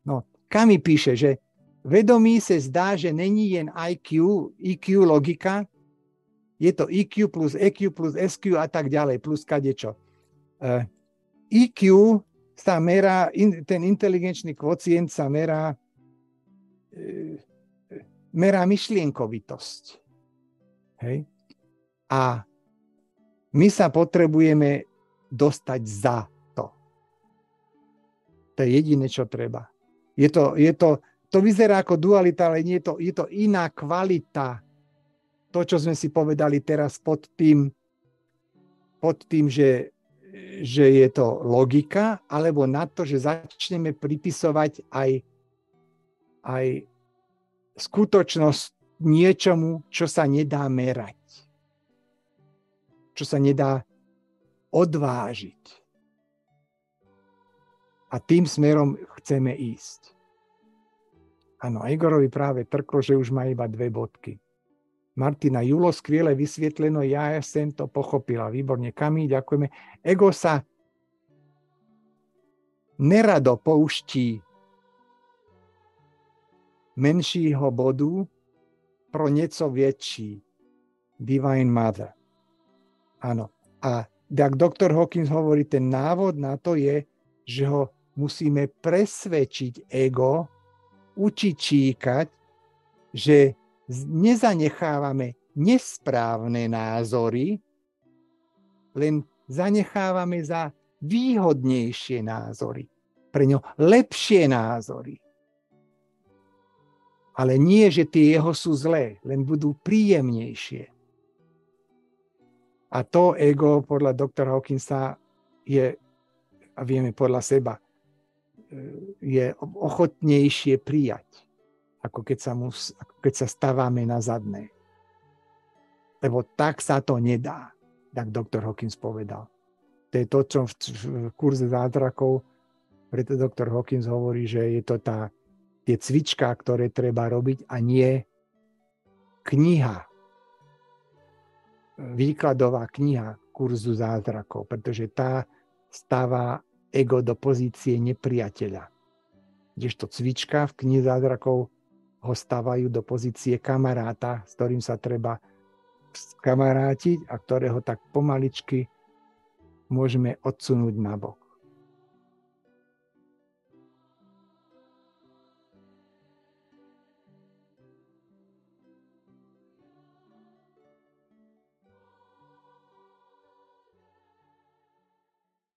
No, Kami píše, že vedomí se zdá, že není jen IQ logika, je to IQ plus EQ plus SQ a tak ďalej, plus kadečo. IQ sa merá, ten inteligenčný kvocient sa merá myšlienkovitosť. Hej? A my sa potrebujeme dostať za to. To je jediné, čo treba. To vyzerá ako dualita, ale nie je to iná kvalita. To, čo sme si povedali teraz pod tým, že je to logika, alebo na to, že začneme pripisovať aj skutočnosť niečomu, čo sa nedá merať. Čo sa nedá odvážiť. A tým smerom chceme ísť. Áno, Igorovi práve trklo, že už má iba 2 bodky. Martina, Julo, skviele vysvietleno, ja som to pochopila. Výborne, Kami, ďakujeme. Ego sa nerado pouští menšího bodu pro nieco väčší. Divine Mother. Áno. A tak doktor Hawkins hovorí, ten návod na to je, že ho musíme presvedčiť ego, učiť číkať, že nezanechávame nesprávne názory, len zanechávame za výhodnejšie názory. Pre ňo lepšie názory. Ale nie, že tie jeho sú zlé, len budú príjemnejšie. A to ego podľa doktora Hawkinsa je, a vieme podľa seba, je ochotnejšie prijať, ako keď sa stávame na zadné. Lebo tak sa to nedá, tak doktor Hawkins povedal. To je to, čo v kurze zázrakov, preto doktor Hawkins hovorí, že je to tie cvička, ktoré treba robiť a nie kniha, výkladová kniha kurzu zázrakov, pretože tá stáva ego do pozície nepriateľa. Kdežto cvička v knihe zázrakov ho stávajú do pozície kamaráta, s ktorým sa treba skamarátiť a ktorého tak pomaličky môžeme odsunúť nabok.